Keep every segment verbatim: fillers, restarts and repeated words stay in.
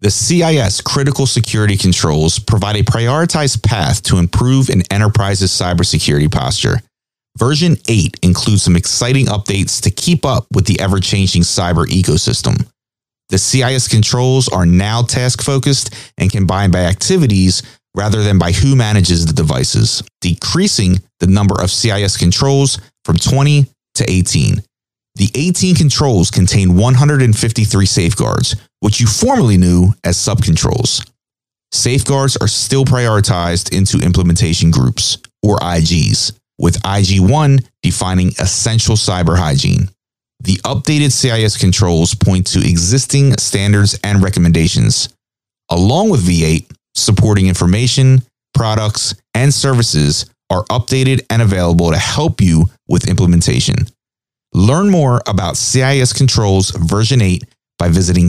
The C I S critical security controls provide a prioritized path to improve an enterprise's cybersecurity posture. Version eight includes some exciting updates to keep up with the ever-changing cyber ecosystem. The C I S controls are now task-focused and combined by activities rather than by who manages the devices, decreasing the number of C I S controls from twenty to eighteen. The eighteen controls contain one hundred fifty-three safeguards, which you formerly knew as subcontrols. Safeguards are still prioritized into implementation groups, or I Gs, with I G one defining essential cyber hygiene. The updated C I S controls point to existing standards and recommendations, along with V eight, supporting information, products, and services are updated and available to help you with implementation. Learn more about C I S Controls version eight by visiting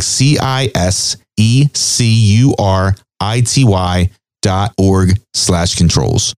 cisecurity dot org slash controls.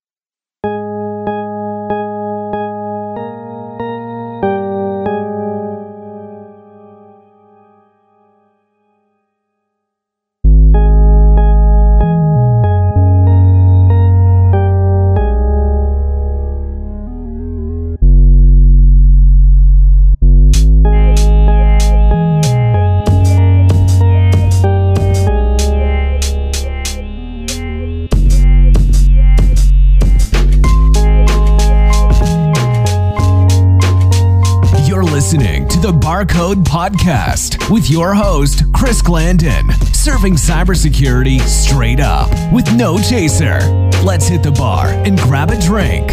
Listening to the Barcode Podcast with your host, Chris Glandon, serving cybersecurity straight up with no chaser. Let's hit the bar and grab a drink.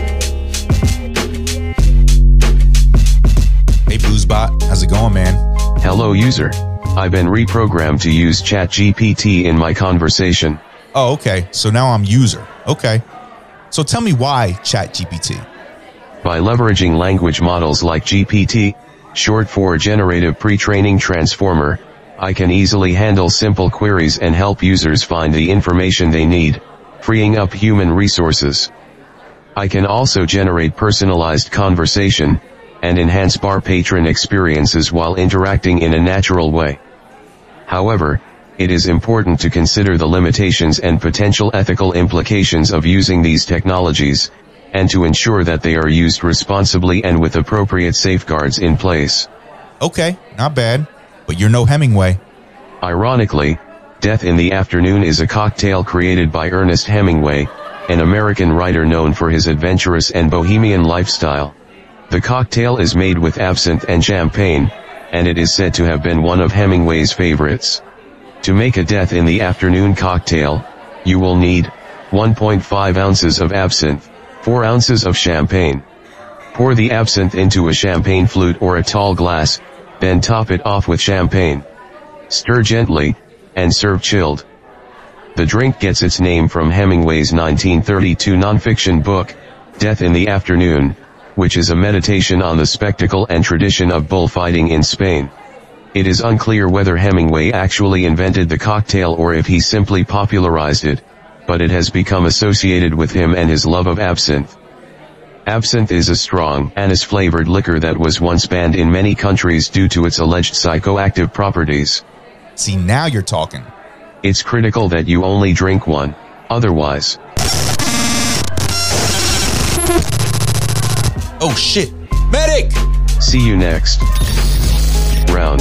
Hey, Boozbot, how's it going, man? Hello, user. I've been reprogrammed to use ChatGPT in my conversation. Oh, okay. So now I'm user. Okay. So tell me why ChatGPT? By leveraging language models like G P T, short for Generative Pre-training Transformer, I can easily handle simple queries and help users find the information they need, freeing up human resources. I can also generate personalized conversation and enhance bar patron experiences while interacting in a natural way. However, it is important to consider the limitations and potential ethical implications of using these technologies, and to ensure that they are used responsibly and with appropriate safeguards in place. Okay, not bad, but you're no Hemingway. Ironically, Death in the Afternoon is a cocktail created by Ernest Hemingway, an American writer known for his adventurous and bohemian lifestyle. The cocktail is made with absinthe and champagne, and it is said to have been one of Hemingway's favorites. To make a Death in the Afternoon cocktail, you will need one point five ounces of absinthe, four ounces of champagne. Pour the absinthe into a champagne flute or a tall glass, then top it off with champagne. Stir gently, and serve chilled. The drink gets its name from Hemingway's nineteen thirty-two nonfiction book, Death in the Afternoon, which is a meditation on the spectacle and tradition of bullfighting in Spain. It is unclear whether Hemingway actually invented the cocktail or if he simply popularized it, but it has become associated with him and his love of absinthe. Absinthe is a strong, anise-flavored liquor that was once banned in many countries due to its alleged psychoactive properties. See, now you're talking. It's critical that you only drink one, otherwise. Oh shit! Medic! See you next round.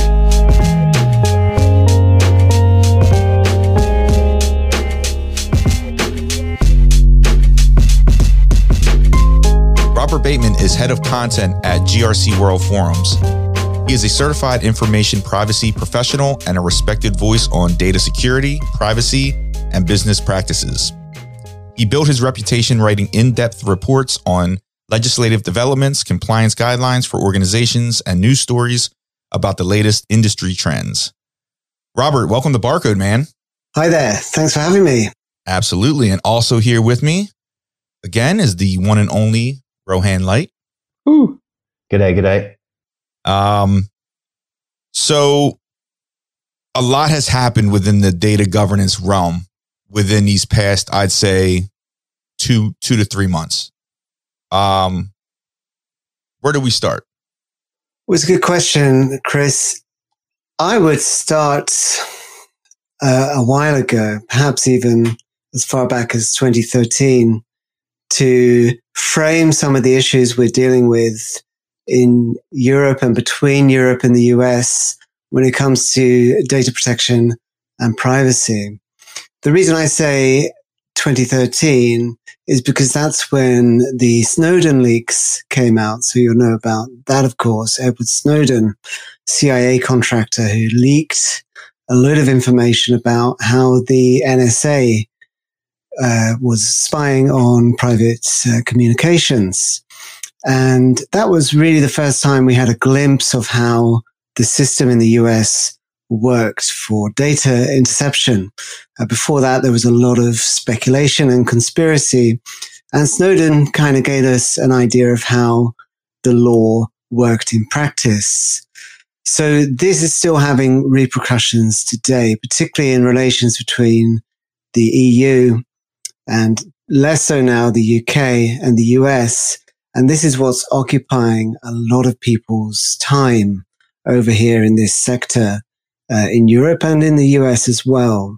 Robert Bateman is head of content at G R C World Forums. He is a certified information privacy professional and a respected voice on data security, privacy, and business practices. He built his reputation writing in-depth reports on legislative developments, compliance guidelines for organizations, and news stories about the latest industry trends. Robert, welcome to Barcode, man. Hi there. Thanks for having me. Absolutely. And also here with me, again, is the one and only Rohan Light. Ooh. G'day, g'day. Um, so a lot has happened within the data governance realm within these past, I'd say, two, two to three months. Um, where do we start? Well, it's a good question, Chris. I would start uh, a while ago, perhaps even as far back as twenty thirteen, to frame some of the issues we're dealing with in Europe and between Europe and the U S when it comes to data protection and privacy. The reason I say twenty thirteen is because that's when the Snowden leaks came out. So you'll know about that, of course. Edward Snowden, C I A contractor who leaked a load of information about how the N S A uh, was spying on private uh, communications. And that was really the first time we had a glimpse of how the system in the U S worked for data interception. Uh, before that, there was a lot of speculation and conspiracy. And Snowden kind of gave us an idea of how the law worked in practice. So this is still having repercussions today, particularly in relations between the E U and less so now the U K and the U S. And this is what's occupying a lot of people's time over here in this sector, uh, in Europe and in the U S as well.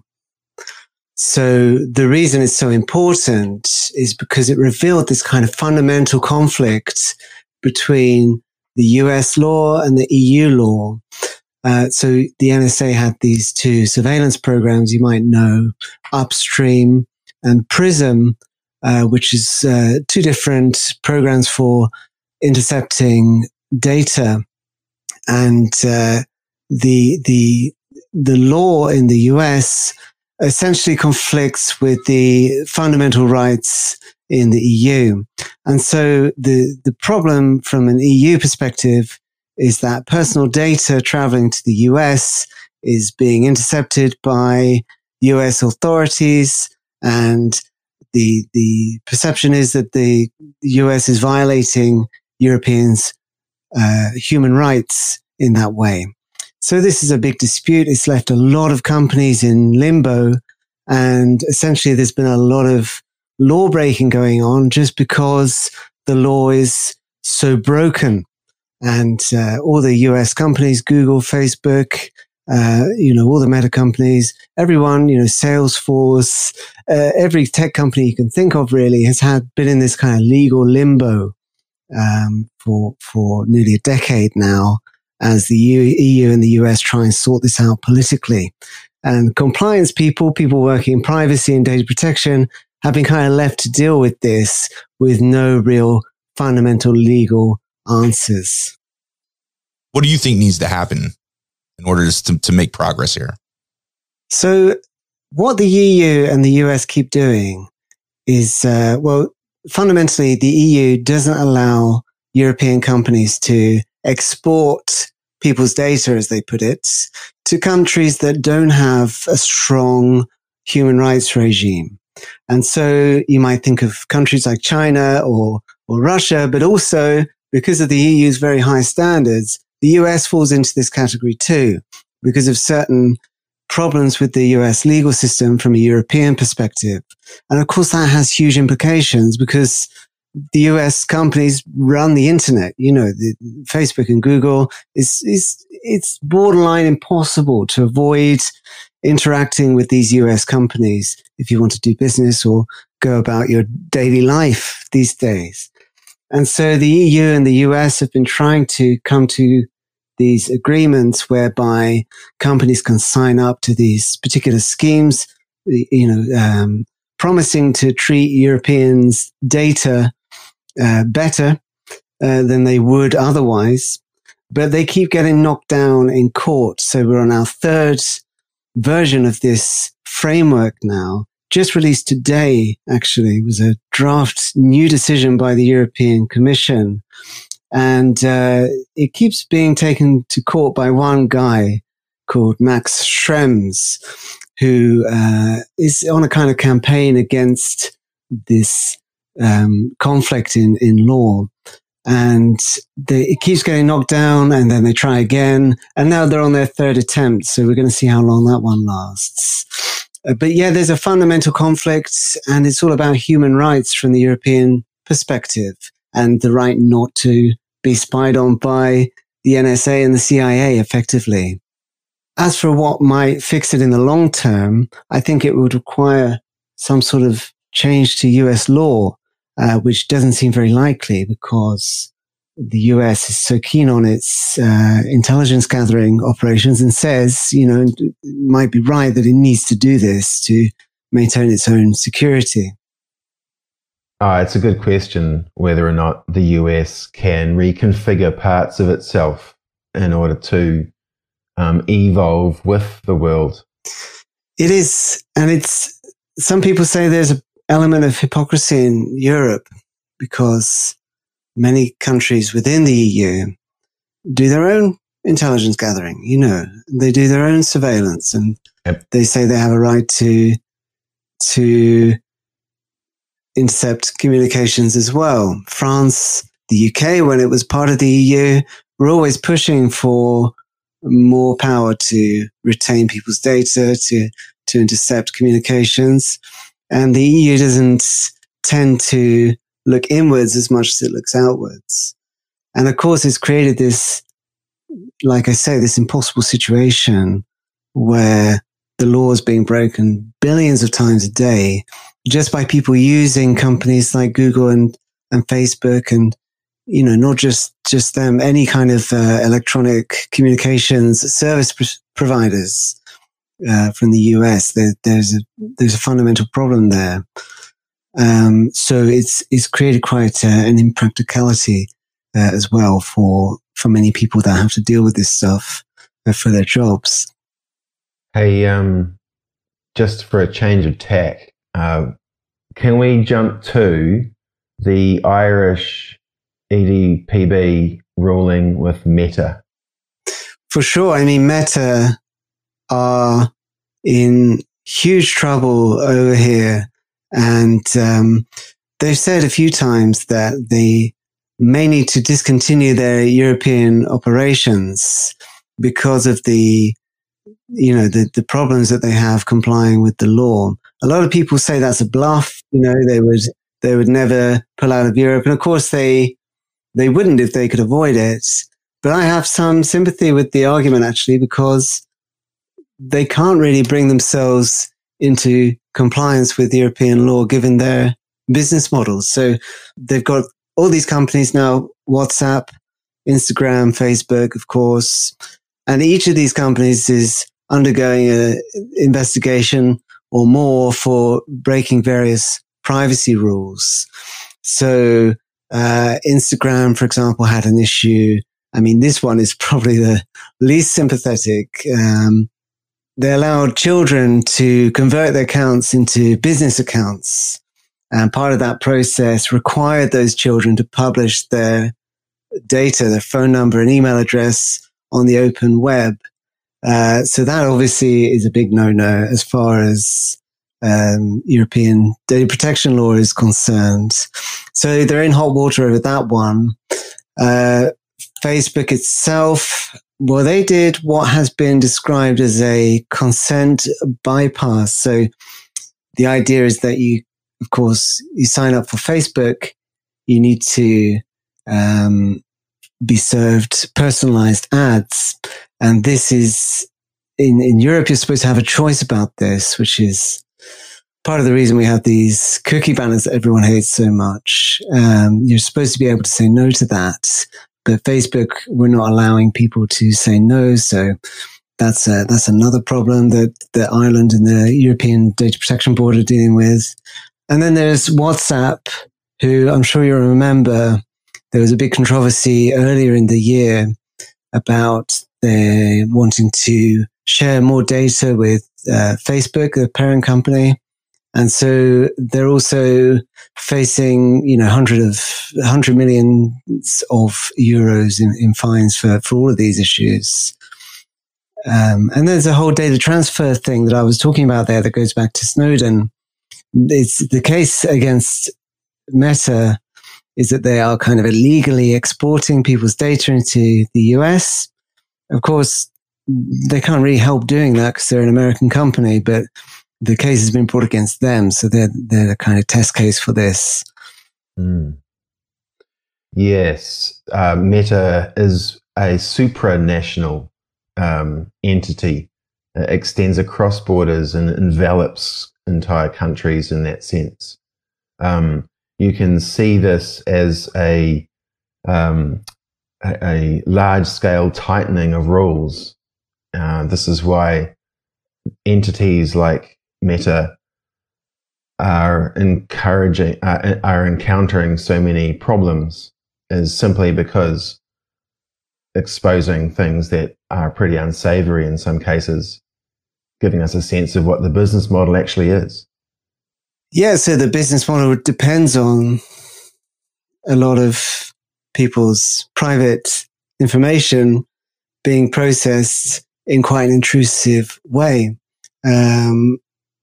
So the reason it's so important is because it revealed this kind of fundamental conflict between the U S law and the E U law. Uh, so the N S A had these two surveillance programs you might know, Upstream and PRISM, uh, which is uh, two different programs for intercepting data. And uh, the the the law in the U S essentially conflicts with the fundamental rights in the E U. And so the the problem from an E U perspective is that personal data traveling to the U S is being intercepted by U S authorities, and the the perception is that the U S is violating Europeans' uh, human rights in that way. So this is a big dispute. It's left a lot of companies in limbo, and essentially there's been a lot of law breaking going on just because the law is so broken. And uh, all the U S companies, Google, Facebook, uh, you know, all the meta companies, everyone, you know, Salesforce, uh, every tech company you can think of really has had been in this kind of legal limbo um, for for nearly a decade now, as the E U and the U S try and sort this out politically. And compliance people, people working in privacy and data protection, have been kind of left to deal with this with no real fundamental legal answers. What do you think needs to happen in order to, to make progress here? So what the E U and the U S keep doing is, uh, well, fundamentally, the E U doesn't allow European companies to export people's data, as they put it, to countries that don't have a strong human rights regime. And so you might think of countries like China or, or Russia, but also because of the E U's very high standards, the U S falls into this category too, because of certain problems with the U S legal system from a European perspective. And of course, that has huge implications because the U S companies run the internet. You know, the Facebook and Google is, is, it's borderline impossible to avoid interacting with these U S companies if you want to do business or go about your daily life these days. And so the E U and the U S have been trying to come to these agreements whereby companies can sign up to these particular schemes, you know, um, promising to treat Europeans' data uh, better uh, than they would otherwise. But they keep getting knocked down in court. So we're on our third version of this framework now. Just released today, actually, was a draft new decision by the European Commission. And uh, it keeps being taken to court by one guy called Max Schrems, who uh, is on a kind of campaign against this um, conflict in, in law. And they, it keeps getting knocked down, and then they try again. And now they're on their third attempt. So we're going to see how long that one lasts. Uh, but yeah, there's a fundamental conflict, and it's all about human rights from the European perspective, and the right not to be spied on by the N S A and the C I A effectively. as for what might fix it in the long term, I think it would require some sort of change to U S law, uh, which doesn't seem very likely because the U S is so keen on its uh, intelligence gathering operations and says, you know, it might be right that it needs to do this to maintain its own security. Uh, it's a good question whether or not the U S can reconfigure parts of itself in order to um, evolve with the world. It is, and it's, some people say there's an element of hypocrisy in Europe because many countries within the E U do their own intelligence gathering, you know, they do their own surveillance, and yep. They say they have a right to, to intercept communications as well. France, the U K, when it was part of the E U, were always pushing for more power to retain people's data, to, to intercept communications. And the E U doesn't tend to look inwards as much as it looks outwards. And of course, it's created this, like I say, this impossible situation where the law is being broken billions of times a day just by people using companies like Google and, and Facebook and, you know, not just, just them, any kind of uh, electronic communications service pr- providers uh, from the U S. There, there's a, there's a fundamental problem there. Um, so it's, it's created quite uh, an impracticality uh, as well for, for many people that have to deal with this stuff uh, for their jobs. Hey, um, just for a change of tack, uh, can we jump to the Irish E D P B ruling with Meta? For sure. I mean, Meta are in huge trouble over here. And um, they've said a few times that they may need to discontinue their European operations because of the, you know, the, the problems that they have complying with the law. A lot of people say that's a bluff. You know, they would they would never pull out of Europe, and of course they they wouldn't if they could avoid it. But I have some sympathy with the argument actually, because they can't really bring themselves into compliance with European law given their business models. So they've got all these companies now, WhatsApp, Instagram, Facebook, of course, and each of these companies is undergoing an investigation or more for breaking various privacy rules. So uh, Instagram, for example, had an issue. I mean, this one is probably the least sympathetic. Um, They allowed children to convert their accounts into business accounts. And part of that process required those children to publish their data, their phone number and email address on the open web. Uh, so that obviously is a big no-no as far as um, European data protection law is concerned. So they're in hot water over that one. Uh, Facebook itself, well, they did what has been described as a consent bypass. So the idea is that you, of course, you sign up for Facebook, you need to um, be served personalized ads. And this is, in, in Europe, you're supposed to have a choice about this, which is part of the reason we have these cookie banners that everyone hates so much. Um, you're supposed to be able to say no to that. But Facebook, we're not allowing people to say no. So that's a, that's another problem that, that Ireland and the European Data Protection Board are dealing with. And then there's WhatsApp, who I'm sure you'll remember, there was a big controversy earlier in the year about their wanting to share more data with uh, Facebook, the parent company. And so they're also facing, you know, hundred of hundred millions of euros in, in fines for, for all of these issues. Um, and there's a whole data transfer thing that I was talking about there that goes back to Snowden. It's the case against Meta is that they are kind of illegally exporting people's data into the U S. Of course, they can't really help doing that because they're an American company, but the case has been brought against them. So they're, they're the kind of test case for this. Mm. Yes. Uh, Meta is a supranational um, entity. It extends across borders and envelops entire countries in that sense. Um, you can see this as a, um, a, a large-scale tightening of rules. Uh, this is why entities like Meta are encouraging, uh, are encountering so many problems, is simply because exposing things that are pretty unsavory in some cases, giving us a sense of what the business model actually is. Yeah, so the business model depends on a lot of people's private information being processed in quite an intrusive way. Um,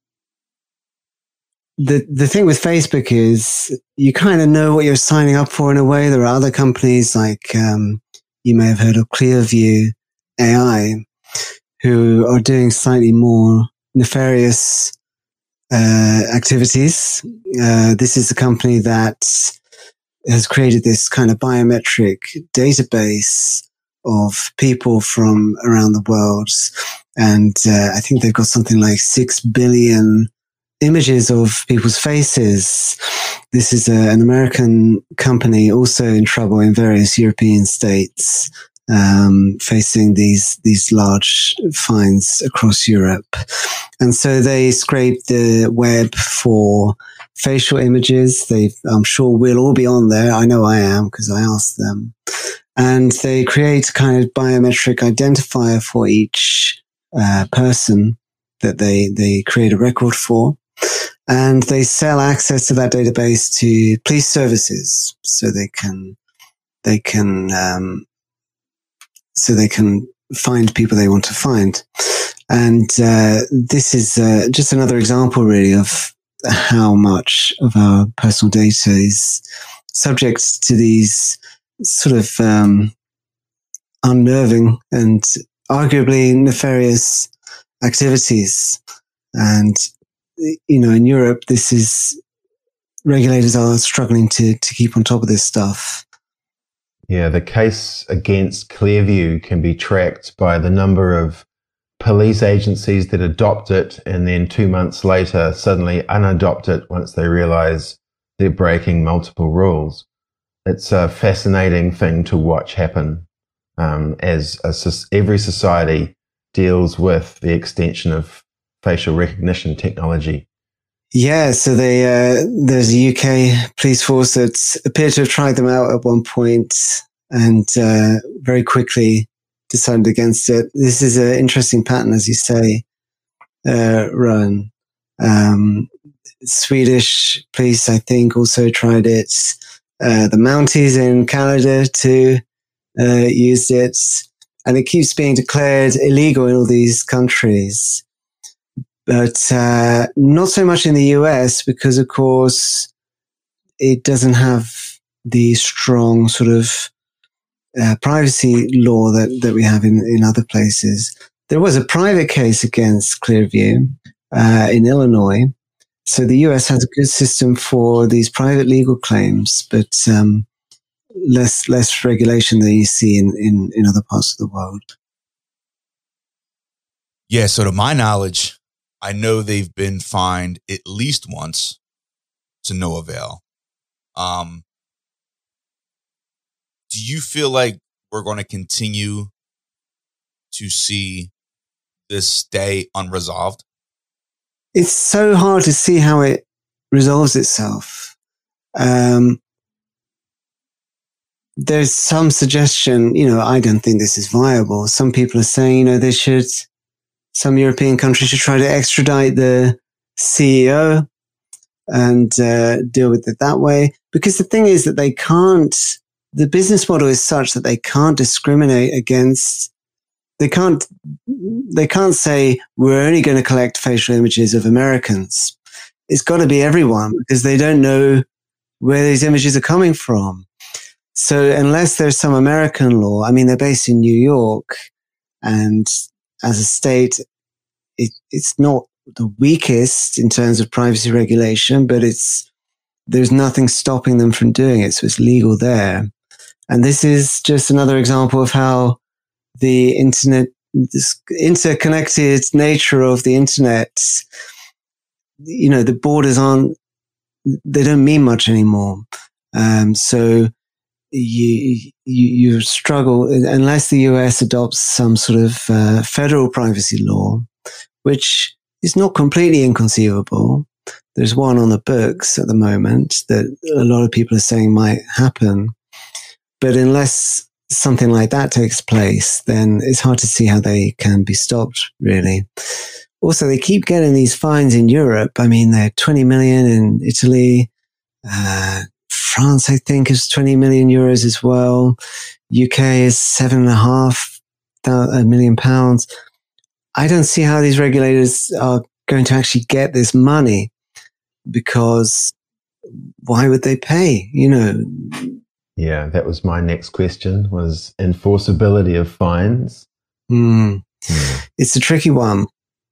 the the thing with Facebook is you kind of know what you're signing up for in a way. There are other companies like um, you may have heard of Clearview A I, who are doing slightly more nefarious uh, activities. Uh, this is a company that has created this kind of biometric database of people from around the world. And uh, I think they've got something like six billion images of people's faces. This is a, an American company also in trouble in various European states, um, facing these, these large fines across Europe. And so they scrape the web for facial images. They, I'm sure we'll all be on there. I know I am because I asked them. And they create a kind of biometric identifier for each uh, person that they, they create a record for. And they sell access to that database to police services, so they can, they can, um, so they can find people they want to find. And uh, this is uh, just another example, really, of how much of our personal data is subject to these sort of um, unnerving and arguably nefarious activities. And you know, in Europe, this is regulators are struggling to to keep on top of this stuff. Yeah, the case against Clearview can be tracked by the number of police agencies that adopt it and then two months later suddenly unadopt it once they realize they're breaking multiple rules. It's a fascinating thing to watch happen um, as a, every society deals with the extension of facial recognition technology. Yeah, so they uh, there's a U K police force that appeared to have tried them out at one point and uh, very quickly decided against it. This is an interesting pattern, as you say, uh, Rowan. Um, Swedish police, I think, also tried it. Uh, the Mounties in Canada too uh, used it, and it keeps being declared illegal in all these countries. But uh, not so much in the U S because, of course, it doesn't have the strong sort of uh, privacy law that, that we have in, in other places. There was a private case against Clearview uh, in Illinois. So the U S has a good system for these private legal claims, but um, less less regulation than you see in, in, in other parts of the world. Yeah, so to my knowledge, I know they've been fined at least once to no avail. Um, do you feel like we're going to continue to see this stay unresolved? It's so hard to see how it resolves itself. Um, there's some suggestion, you know, I don't think this is viable. Some people are saying, you know, they should... Some European countries should try to extradite the C E O and uh, deal with it that way. Because the thing is that they can't, the business model is such that they can't discriminate against, they can't, they can't say, we're only going to collect facial images of Americans. It's got to be everyone because they don't know where these images are coming from. So unless there's some American law, I mean, they're based in New York, and as a state, it, it's not the weakest in terms of privacy regulation, but it's, there's nothing stopping them from doing it. So it's legal there. And this is just another example of how the internet this interconnected nature of the internet, you know, the borders aren't, they don't mean much anymore. Um, so you, you, you struggle unless the U S adopts some sort of uh, federal privacy law, which is not completely inconceivable. There's one on the books at the moment that a lot of people are saying might happen. But unless something like that takes place, then it's hard to see how they can be stopped, really. Also, they keep getting these fines in Europe. I mean, they're twenty million in Italy. Uh, France, I think, is twenty million euros as well. U K is seven and a half a million pounds. I don't see how these regulators are going to actually get this money, because why would they pay? You know. Yeah, that was my next question, was enforceability of fines. Mm. Mm. It's a tricky one.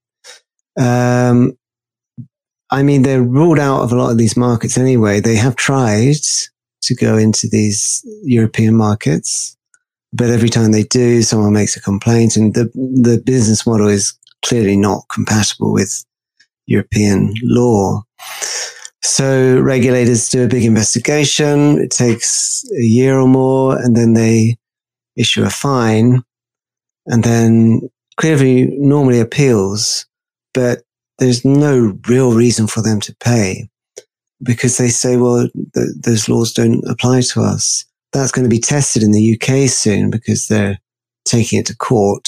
Um, I mean, they're ruled out of a lot of these markets anyway. They have tried to go into these European markets, but every time they do, someone makes a complaint, and the the business model is clearly not compatible with European law. So regulators do a big investigation. It takes a year or more, and then they issue a fine, and then clearly normally appeals, but there's no real reason for them to pay, because they say, well, th- those laws don't apply to us. That's going to be tested in the U K soon, because they're taking it to court.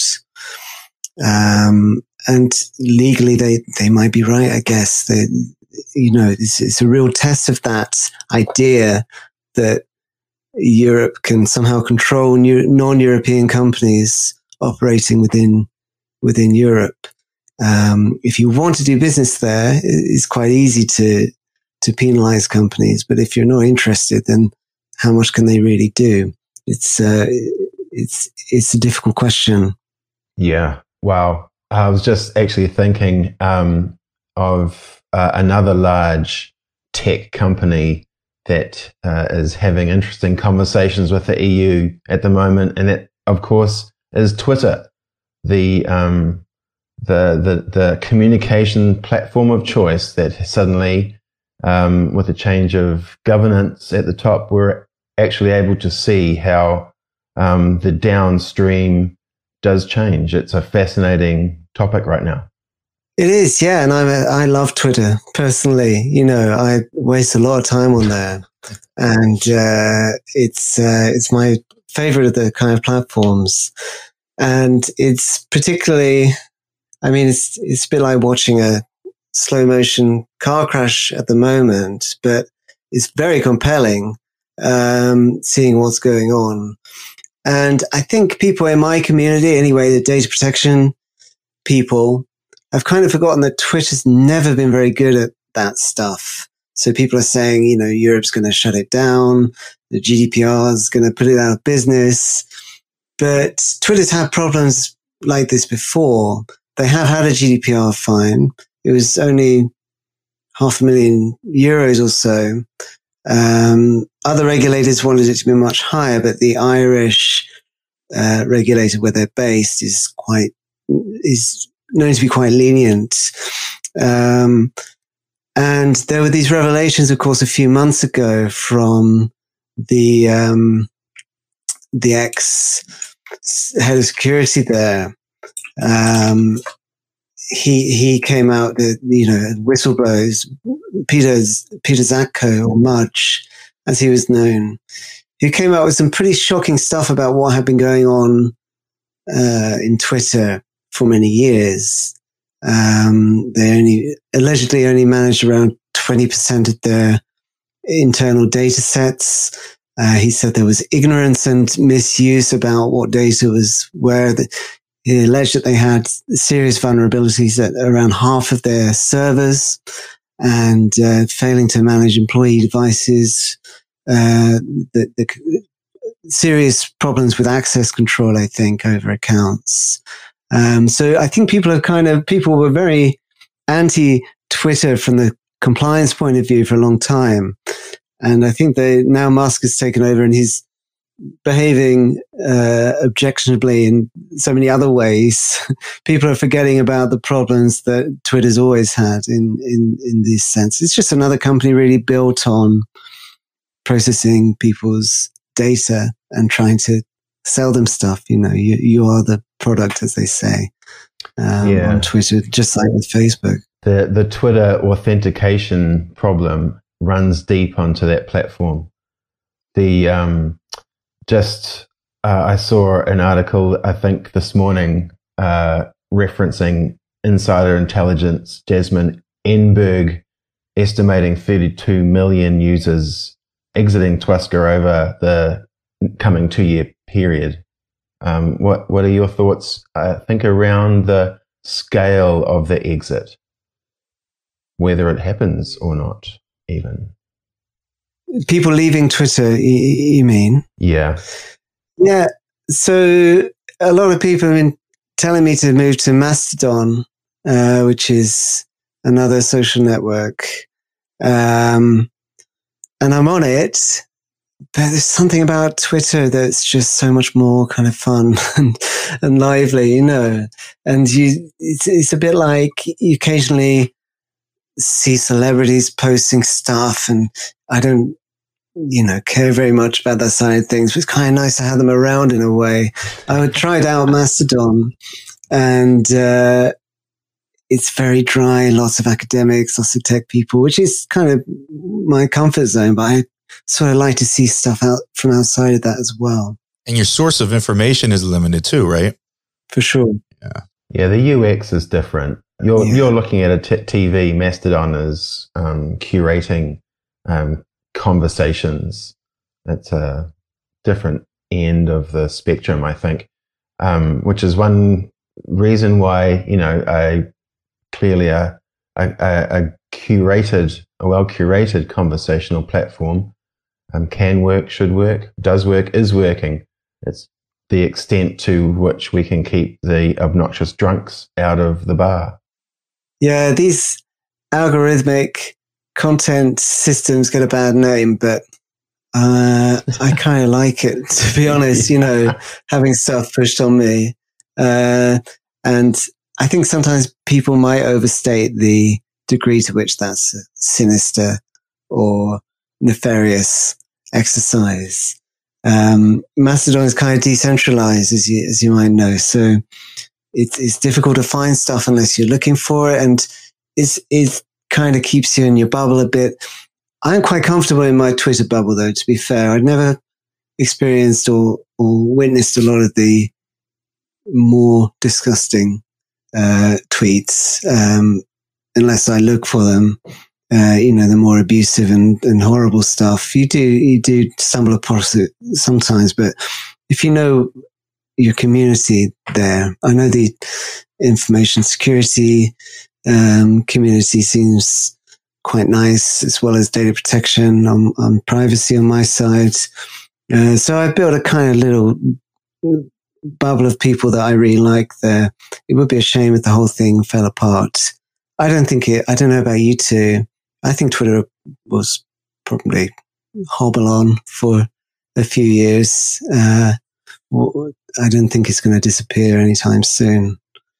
Um, and legally they, they might be right, I guess. They, you know, it's, it's a real test of that idea that Europe can somehow control new, non-European companies operating within, within Europe. Um, if you want to do business there, it's quite easy to, to penalize companies. But if you're not interested, then how much can they really do? It's, uh, it's, it's a difficult question. Yeah. Wow. I was just actually thinking, um, of, Uh, another large tech company that uh, is having interesting conversations with the E U at the moment, and that, of course, is Twitter, the um, the the the communication platform of choice that suddenly, um, with a change of governance at the top, we're actually able to see how um, the downstream does change. It's a fascinating topic right now. It is, yeah, and I I love Twitter personally. You know, I waste a lot of time on there, and uh, it's uh, it's my favorite of the kind of platforms. And it's particularly, I mean, it's it's a bit like watching a slow motion car crash at the moment, but it's very compelling, um, seeing what's going on. And I think people in my community, anyway, the data protection people, I've kind of forgotten that Twitter's never been very good at that stuff. So people are saying, you know, Europe's going to shut it down. The G D P R is going to put it out of business. But Twitter's had problems like this before. They have had a G D P R fine. It was only half a million euros or so. Um, other regulators wanted it to be much higher, but the Irish uh, regulator where they're based is quite, is known to be quite lenient. Um, and there were these revelations, of course, a few months ago from the, um, the ex head of security there. Um, he, he came out that, you know, whistleblowers, Peter, Peter Zatko, or Mudge, as he was known, who came out with some pretty shocking stuff about what had been going on, uh, in Twitter for many years. Um, they only allegedly only managed around twenty percent of their internal data sets. Uh, he said there was ignorance and misuse about what data was where. The, he alleged that they had serious vulnerabilities at around half of their servers, and uh, failing to manage employee devices. Uh, the, the serious problems with access control, I think, over accounts. Um, so I think people have kind of, people were very anti-Twitter from the compliance point of view for a long time. And I think they, now Musk has taken over and he's behaving uh, objectionably in so many other ways, people are forgetting about the problems that Twitter's always had in, in, in this sense. It's just another company really built on processing people's data and trying to sell them stuff. You know, you, you are the product, as they say, um, yeah. on Twitter, just like with Facebook. The, the Twitter authentication problem runs deep onto that platform. The, um, just, uh, I saw an article, I think this morning, uh, referencing insider intelligence, Jasmine Enberg, estimating thirty-two million users exiting Twitter over the coming two-year period. Um, what what are your thoughts, I think, around the scale of the exit, whether it happens or not, even? People leaving Twitter, you mean? Yeah. Yeah. So a lot of people have been telling me to move to Mastodon, uh, which is another social network. Um, and I'm on it, but there's something about Twitter that's just so much more kind of fun and, and lively, you know. And you, it's, it's a bit like you occasionally see celebrities posting stuff, and I don't, you know, care very much about that side of things, but it's kind of nice to have them around in a way. I would try it out Mastodon, and uh, it's very dry, lots of academics, lots of tech people, which is kind of my comfort zone, but I sort of like to see stuff out from outside of that as well. And your source of information is limited too, right? For sure. Yeah. Yeah, the U X is different. You're Yeah. you're looking at a t- T V. Mastodon is um, curating um, conversations. It's a different end of the spectrum, I think, um, which is one reason why, you know, a clearly a, a, a curated, a well-curated conversational platform um, can work, should work, does work, is working. It's the extent to which we can keep the obnoxious drunks out of the bar. Yeah, these algorithmic content systems get a bad name, but uh, I kind of like it, to be honest, you know, having stuff pushed on me. Uh, and I think sometimes people might overstate the degree to which that's a sinister or nefarious exercise. Um, Mastodon is kind of decentralized, as you, as you might know. So it's, it's difficult to find stuff unless you're looking for it. And it's, it kind of keeps you in your bubble a bit. I'm quite comfortable in my Twitter bubble, though, to be fair. I've never experienced or, or witnessed a lot of the more disgusting uh, tweets, um, unless I look for them. Uh, you know, the more abusive and, and horrible stuff. You do, you do stumble across it sometimes, but if you know your community there, I know the information security um, community seems quite nice, as well as data protection on, on privacy on my side. Uh, so I built a kind of little bubble of people that I really like there. It would be a shame if the whole thing fell apart. I don't think it, I don't know about you two. I think Twitter was probably hobble on for a few years. Uh, I don't think it's going to disappear anytime soon.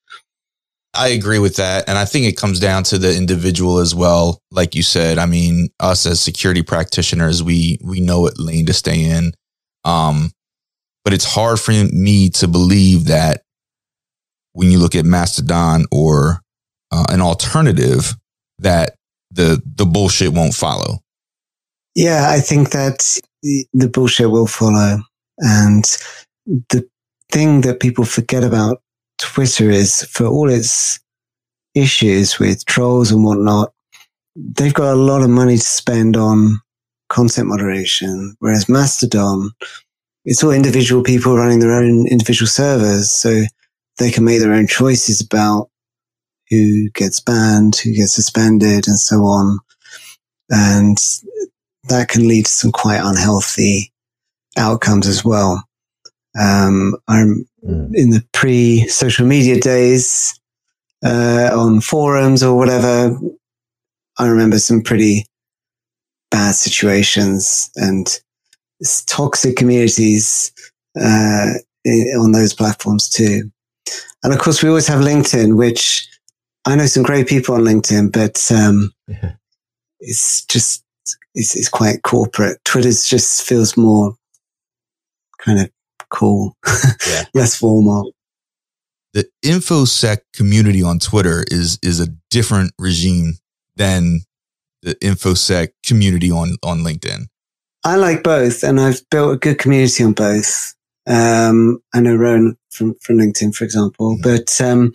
I agree with that. And I think it comes down to the individual as well. Like you said, I mean, us as security practitioners, we, we know what lane to stay in. Um, but it's hard for me to believe that when you look at Mastodon or uh, an alternative, that the the bullshit won't follow. Yeah, I think that the, the bullshit will follow. And the thing that people forget about Twitter is, for all its issues with trolls and whatnot, they've got a lot of money to spend on content moderation, whereas Mastodon, it's all individual people running their own individual servers, so they can make their own choices about who gets banned, who gets suspended, and so on. And that can lead to some quite unhealthy outcomes as well. Um, I'm mm. in the pre-social media days, uh, on forums or whatever, I remember some pretty bad situations, and toxic communities uh, on those platforms too. And of course, we always have LinkedIn, which I know some great people on LinkedIn, but um, yeah. it's just it's, it's quite corporate. Twitter just feels more kind of cool, yeah. less formal. The InfoSec community on Twitter is is a different regime than the InfoSec community on, on LinkedIn. I like both, and I've built a good community on both. Um, I know Rowan from, from LinkedIn, for example, mm-hmm. but um,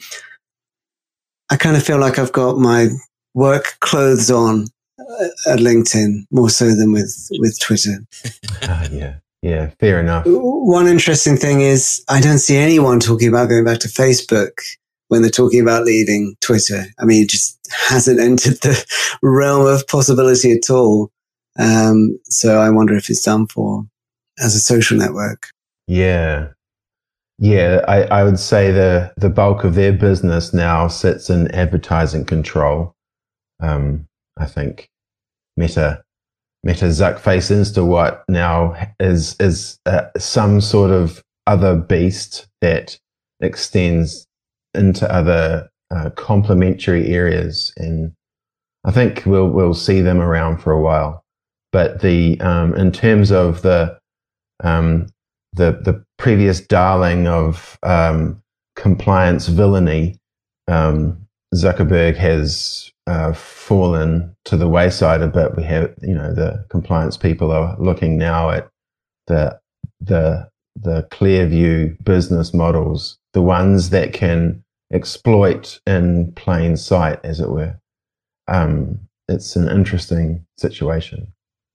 I kind of feel like I've got my work clothes on at LinkedIn more so than with, with Twitter. uh, yeah, yeah, fair enough. One interesting thing is I don't see anyone talking about going back to Facebook when they're talking about leaving Twitter. I mean, it just hasn't entered the realm of possibility at all. Um, so I wonder if it's done for as a social network. Yeah. Yeah. I, I would say the, the bulk of their business now sits in advertising control. Um, I think Meta, Meta Zuckface Instawatt now is, is uh, some sort of other beast that extends into other uh, complementary areas. And I think we'll, we'll see them around for a while. But the um, in terms of the um, the the previous darling of um, compliance villainy, um, Zuckerberg has uh, fallen to the wayside a bit. We have, you know, the compliance people are looking now at the the the Clearview business models, the ones that can exploit in plain sight, as it were. Um, it's an interesting situation.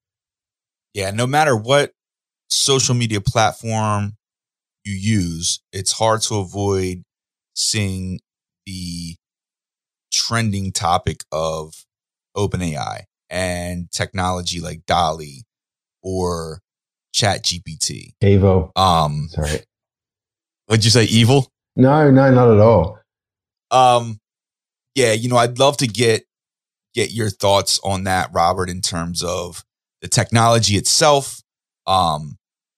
Yeah, no matter what social media platform you use, it's hard to avoid seeing the trending topic of OpenAI and technology like DALL-E or ChatGPT. Evil. Um, Sorry. What'd you say, evil? No, no, not at all. Um, yeah, you know, I'd love to get get your thoughts on that, Robert, in terms of the technology itself, um,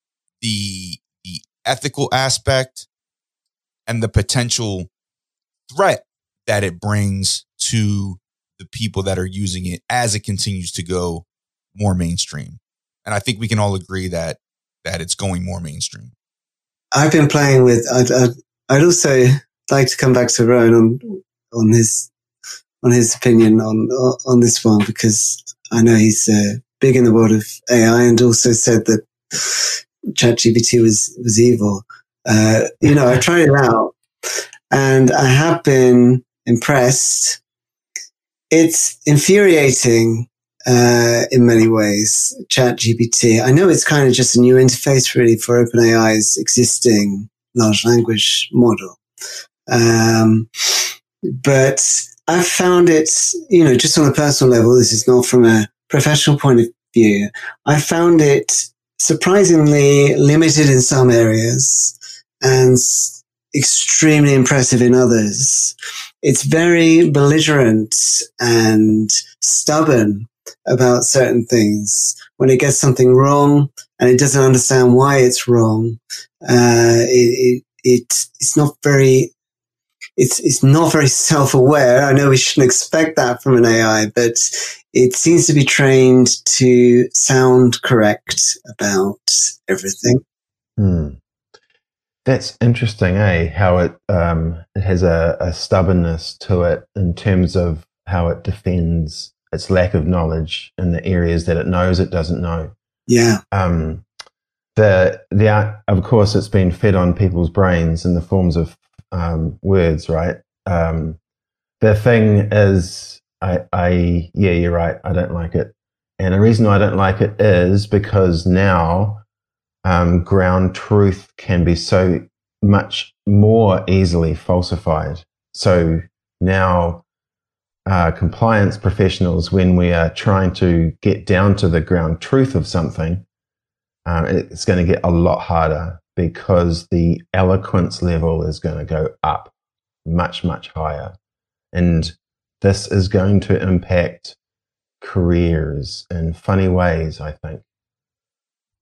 the the ethical aspect, and the potential threat that it brings to the people that are using it as it continues to go more mainstream. And I think we can all agree that that it's going more mainstream. I've been playing with. I'd, I'd, I'd also like to come back to Rowan on on his on his opinion on on this one, because I know he's uh, big in the world of A I and also said that ChatGPT was was evil. Uh, you know, I tried it out and I have been impressed. It's infuriating uh, in many ways, ChatGPT. I know it's kind of just a new interface really for OpenAI's existing large language model. Um, but I've found it, you know, just on a personal level, this is not from a professional point of view, I found it surprisingly limited in some areas and extremely impressive in others. It's very belligerent and stubborn about certain things. When it gets something wrong and it doesn't understand why it's wrong, uh, it, it, it it's not very It's it's not very self-aware. I know we shouldn't expect that from an A I, but it seems to be trained to sound correct about everything. Hmm. That's interesting, eh? How it um, it has a, a stubbornness to it in terms of how it defends its lack of knowledge in the areas that it knows it doesn't know. Yeah. Um, the the of course it's been fed on people's brains in the forms of Um, words, right? Um, the thing is, I, I, yeah, you're right. I don't like it. And the reason I don't like it is because now um, ground truth can be so much more easily falsified. So now uh, compliance professionals, when we are trying to get down to the ground truth of something, uh, it's going to get a lot harder, because the eloquence level is going to go up much, much higher. And this is going to impact careers in funny ways, I think.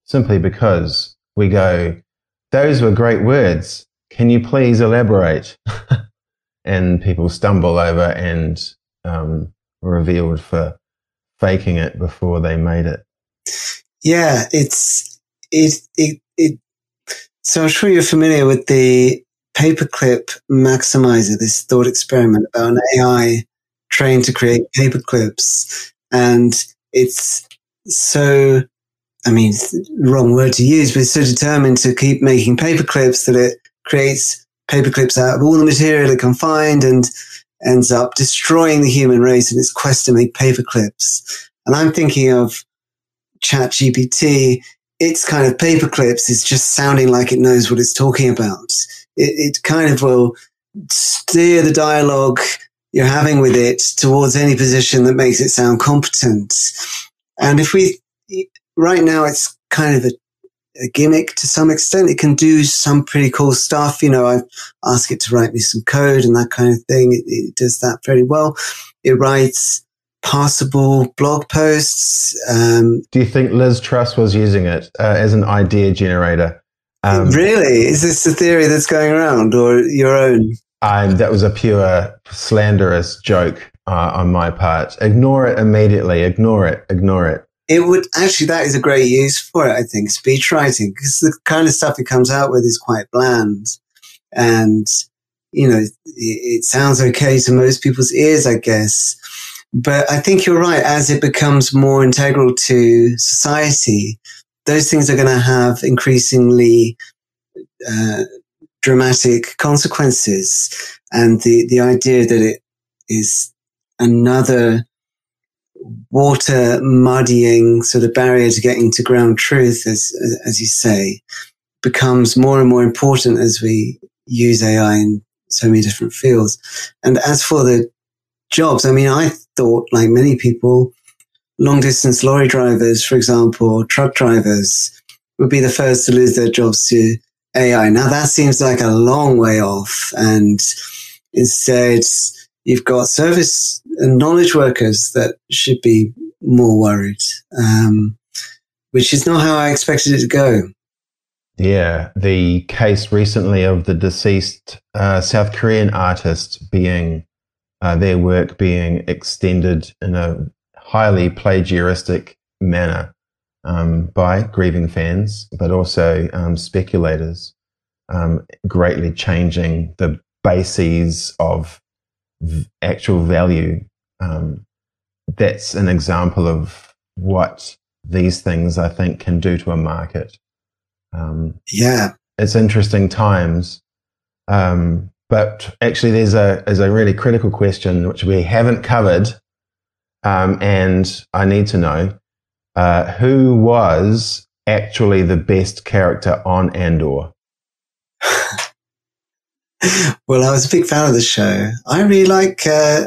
simply because we go, those were great words. Can you please elaborate? And people stumble over and um, were revealed for faking it before they made it. Yeah, it's it it it. So I'm sure you're familiar with the paperclip maximizer, this thought experiment about an A I trained to create paperclips, and it's so. I mean, it's the wrong word to use, but it's so determined to keep making paperclips that it creates paperclips out of all the material it can find and ends up destroying the human race in its quest to make paperclips. And I'm thinking of ChatGPT. Its kind of paperclips is just sounding like it knows what it's talking about. It, it kind of will steer the dialogue you're having with it towards any position that makes it sound competent. And if we, right now it's kind of a a gimmick to some extent. It can do some pretty cool stuff. You know, I ask it to write me some code and that kind of thing. It, it does that very well. It writes passable blog posts. Um, Do you think Liz Truss was using it uh, as an idea generator? Um, really? Is this the theory that's going around or your own? I, that was a pure slanderous joke uh, on my part. Ignore it immediately. Ignore it. Ignore it. It would actually, that is a great use for it, I think, speech writing, because the kind of stuff it comes out with is quite bland. And, you know, it, it sounds okay to most people's ears, I guess. But I think you're right. As it becomes more integral to society, those things are going to have increasingly uh, dramatic consequences. And the, the idea that it is another water muddying sort of barrier to getting to ground truth, as as you say, becomes more and more important as we use A I in so many different fields. And as for the jobs, I mean, I thought, like many people, long distance lorry drivers, for example, truck drivers, would be the first to lose their jobs to A I. Now that seems like a long way off, and instead you've got service and knowledge workers that should be more worried, um, which is not how I expected it to go. Yeah, the case recently of the deceased uh, South Korean artist being, uh, their work being extended in a highly plagiaristic manner um, by grieving fans, but also um, speculators, um, greatly changing the bases of actual value. Um, that's an example of what these things, I think, can do to a market. Um, yeah, it's interesting times, um, but actually, there's a there's a really critical question which we haven't covered, um, and I need to know uh, who was actually the best character on Andor. Well, I was a big fan of the show. I really like uh,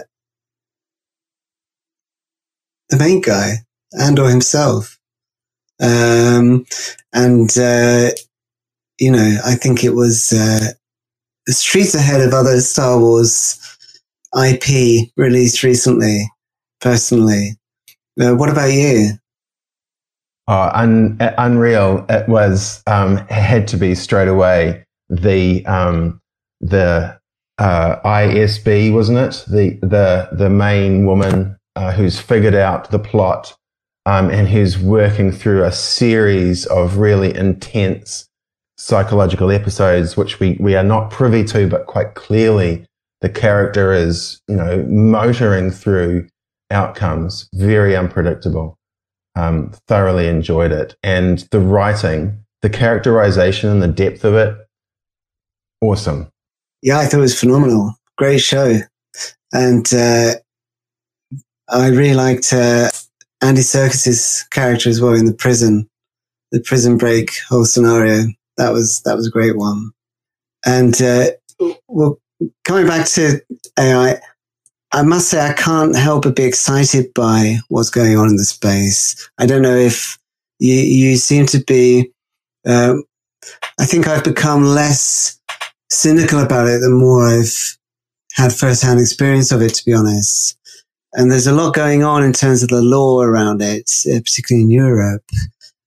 the main guy, Andor himself. Um, and, uh, you know, I think it was uh, streets ahead of other Star Wars I P released recently, personally. Uh, what about you? Oh, un- Unreal. It was, um, had to be straight away the... Um, the uh, I S B, wasn't it? The the the main woman uh, who's figured out the plot um, and who's working through a series of really intense psychological episodes, which we, we are not privy to, but quite clearly the character is, you know, motoring through outcomes, very unpredictable. Um, thoroughly enjoyed it. And the writing, the characterization and the depth of it, awesome. Yeah, I thought it was phenomenal. Great show. And uh, I really liked uh, Andy Serkis's character as well in the prison, the prison break whole scenario. That was that was a great one. And uh, well, coming back to A I, I must say I can't help but be excited by what's going on in the space. I don't know if you, you seem to be, uh, I think I've become less cynical about it the more I've had first-hand experience of it, to be honest. And there's a lot going on in terms of the law around it, particularly in Europe.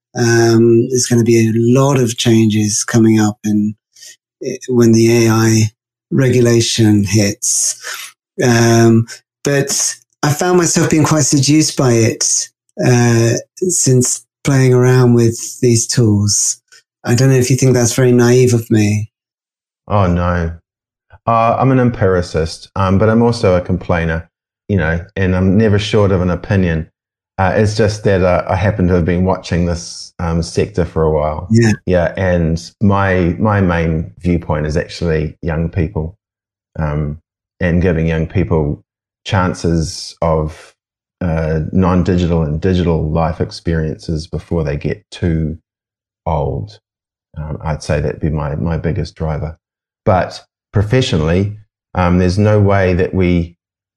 Um, there's going to be a lot of changes coming up in when the A I regulation hits. Um, but I found myself being quite seduced by it uh, since playing around with these tools. I don't know if you think that's very naive of me. Oh, no. Uh, I'm an empiricist, um, but I'm also a complainer, you know, and I'm never short of an opinion. Uh, it's just that uh, I happen to have been watching this um, sector for a while. Yeah. Yeah. And my my main viewpoint is actually young people um, and giving young people chances of uh, non-digital and digital life experiences before they get too old. Um, I'd say that'd be my, my biggest driver. But professionally, um, there's no way that we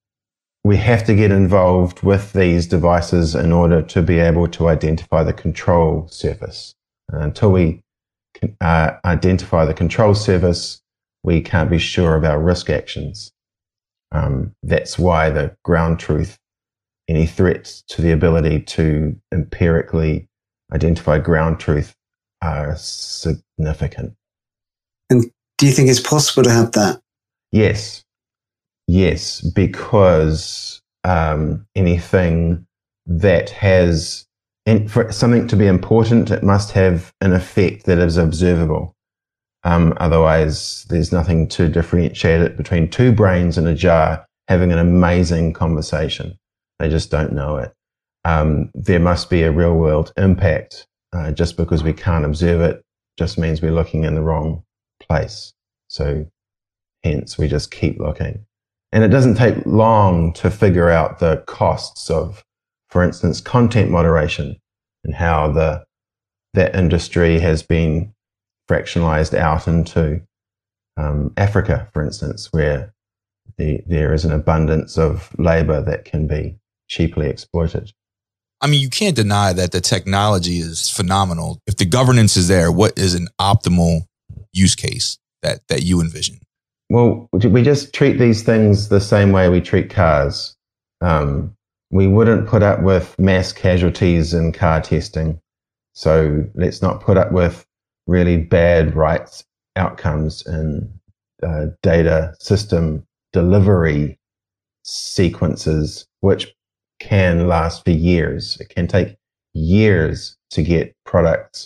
we have to get involved with these devices in order to be able to identify the control surface. And until we can, uh, identify the control surface, we can't be sure of our risk actions. Um, that's why the ground truth, any threats to the ability to empirically identify ground truth are significant. And do you think it's possible to have that? Yes. Yes, because um, anything that has, and for something to be important, it must have an effect that is observable. Um, otherwise, there's nothing to differentiate it between two brains in a jar having an amazing conversation. They just don't know it. Um, there must be a real world impact. Uh, just because we can't observe it just means we're looking in the wrong place. So hence we just keep looking. And it doesn't take long to figure out the costs of, for instance, content moderation and how the that industry has been fractionalized out into um, Africa, for instance, where the, there is an abundance of labor that can be cheaply exploited. I mean, you can't deny that the technology is phenomenal. If the governance is there, what is an optimal use case that, that you envision? Well, we just treat these things the same way we treat cars. Um, we wouldn't put up with mass casualties in car testing. So let's not put up with really bad rights outcomes in uh, data system delivery sequences, which can last for years. It can take years to get products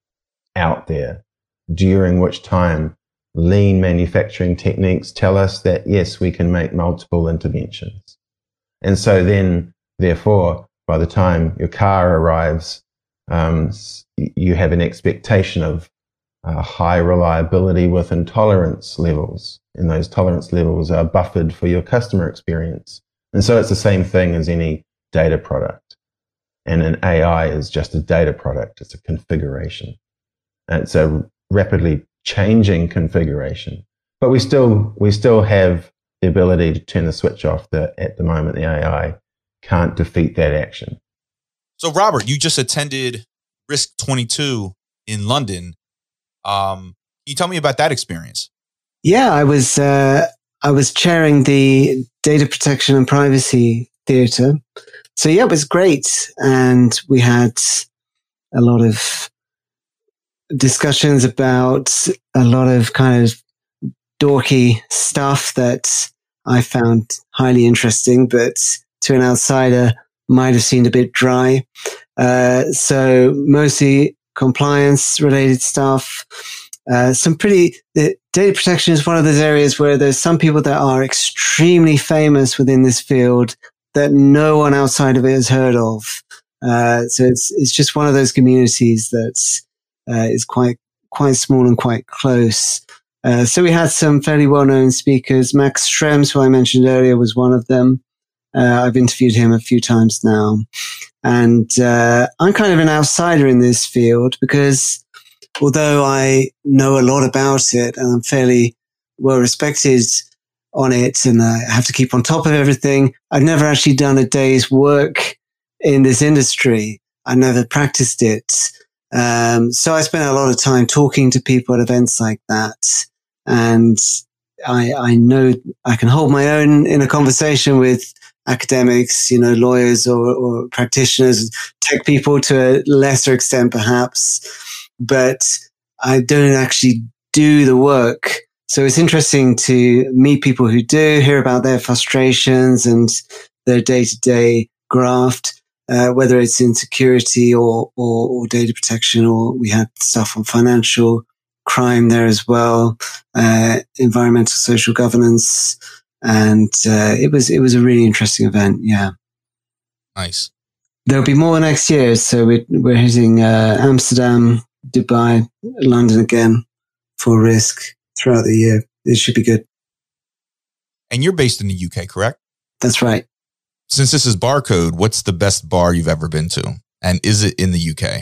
out there, during which time lean manufacturing techniques tell us that, yes, we can make multiple interventions. And so then, therefore, by the time your car arrives, um, you have an expectation of uh, high reliability within tolerance levels. And those tolerance levels are buffered for your customer experience. And so it's the same thing as any data product. And an A I is just a data product. It's a configuration. And it's a rapidly changing configuration. But we still we still have the ability to turn the switch off. That at the moment, the A I can't defeat that action. So, Robert, you just attended Risk twenty-two in London. Um, can you tell me about that experience? Yeah, I was uh, I was chairing the Data Protection and Privacy Theatre. So yeah, it was great, and we had a lot of discussions about a lot of kind of dorky stuff that I found highly interesting, but to an outsider might have seemed a bit dry. Uh, so mostly compliance related stuff. Uh, some pretty, the data protection is one of those areas where there's some people that are extremely famous within this field that no one outside of it has heard of. Uh, so it's, it's just one of those communities that's, Uh, is quite quite small and quite close. Uh, so we had some fairly well-known speakers. Max Schrems, who I mentioned earlier, was one of them. Uh, I've interviewed him a few times now. And uh, I'm kind of an outsider in this field because although I know a lot about it and I'm fairly well respected on it and I have to keep on top of everything, I've never actually done a day's work in this industry. I've never practiced it. Um, so I spent a lot of time talking to people at events like that. And I, I know I can hold my own in a conversation with academics, you know, lawyers or, or practitioners, tech people to a lesser extent, perhaps, but I don't actually do the work. So it's interesting to meet people who do, hear about their frustrations and their day-to-day graft, uh, whether it's in security or, or, or data protection, or we had stuff on financial crime there as well, uh, environmental social governance. And uh, it was it was a really interesting event. Yeah, nice. There'll be more next year. So we're we're hitting uh, Amsterdam, Dubai, London again for Risk throughout the year. It should be good. And you're based in the U K, correct? That's right. Since this is Barcode, what's the best bar you've ever been to, and is it in the U K?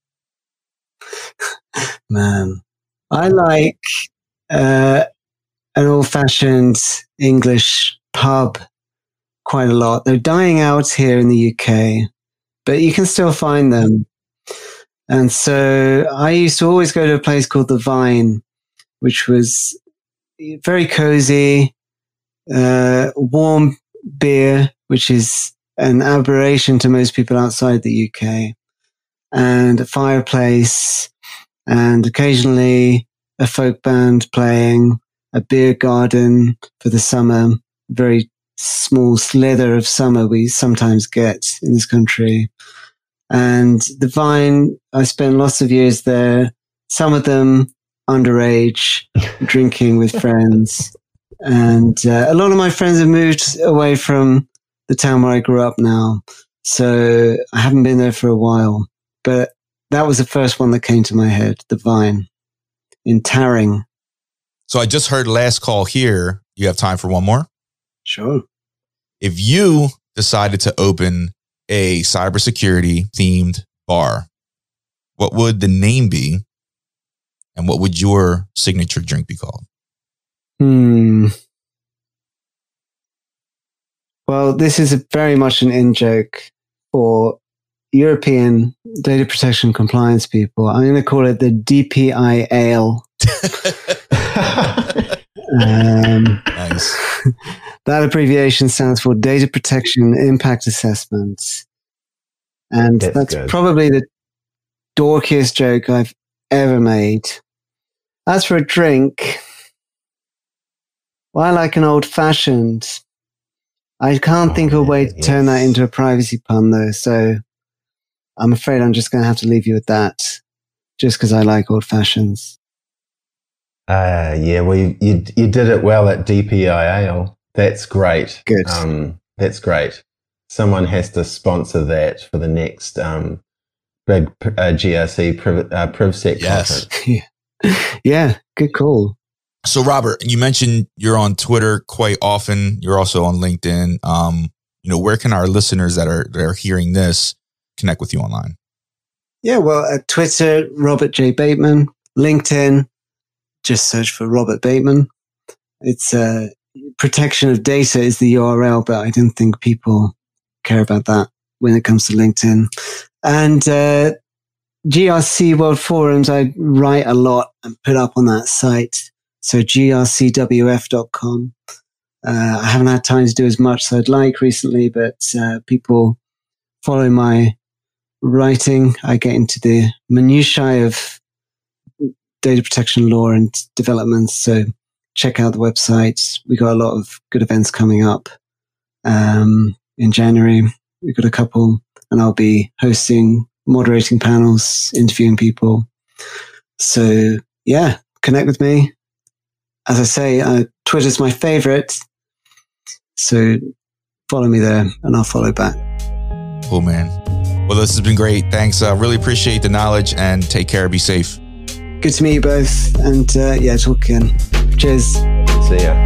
Man, I like. Uh, an old-fashioned English pub quite a lot. They're dying out here in the U K, but you can still find them. And so I used to always go to a place called The Vine, which was very cozy, uh, warm beer, which is an aberration to most people outside the U K, and a fireplace, and occasionally a folk band playing, a beer garden for the summer, very small slither of summer we sometimes get in this country. And The Vine, I spent lots of years there, some of them underage, drinking with friends. And uh, a lot of my friends have moved away from the town where I grew up now. So I haven't been there for a while. But that was the first one that came to my head, The Vine in Tarring. So I just heard last call here. You have time for one more? Sure. If you decided to open a cybersecurity themed bar, what would the name be? And what would your signature drink be called? Hmm. Well, this is a very much an in-joke for European data protection compliance people. I'm going to call it the D P I Ale. um, nice. That abbreviation stands for Data Protection Impact Assessment. And that's, that's probably the dorkiest joke I've ever made. As for a drink, well, I like an old-fashioned. I can't oh, think of a way to yes. turn that into a privacy pun, though, so I'm afraid I'm just going to have to leave you with that, just because I like old-fashions. Uh, yeah, well, you, you you did it well at D P I Ale. That's great. Good. Um, that's great. Someone has to sponsor that for the next um, big uh, G R C Priv, uh, PrivSec yes. conference. Yeah, good call. So, Robert, you mentioned you're on Twitter quite often. You're also on LinkedIn. Um, you know, where can our listeners that are that are hearing this connect with you online? Yeah, well, at Twitter, Robert J. Bateman. LinkedIn, just search for Robert Bateman. It's uh, protection of data is the U R L, but I don't think people care about that when it comes to LinkedIn. And uh, G R C World Forums, I write a lot and put up on that site. So G R C W F dot com. Uh, I haven't had time to do as much as I'd like recently, but uh, people follow my writing. I get into the minutiae of data protection law and developments. So check out the website. We got a lot of good events coming up um, in January. We've got a couple, and I'll be hosting, moderating panels, interviewing people. So yeah, connect with me. As I say, uh, Twitter's my favorite. So follow me there and I'll follow back. Cool, man. Well, this has been great. Thanks. I uh, really appreciate the knowledge and take care. Be safe. Good to meet you both. And uh, yeah, talk again. Cheers. See ya.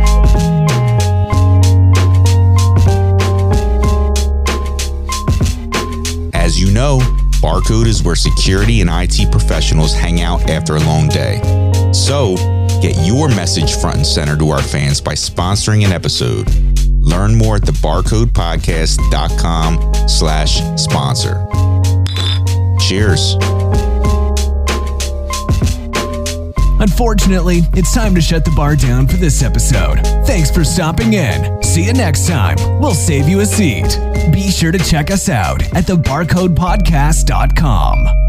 As you know, Barcode is where security and I T professionals hang out after a long day. So get your message front and center to our fans by sponsoring an episode. Learn more at the barcode podcast dot com slash sponsor. Cheers. Unfortunately, it's time to shut the bar down for this episode. Thanks for stopping in. See you next time. We'll save you a seat. Be sure to check us out at the barcode podcast dot com.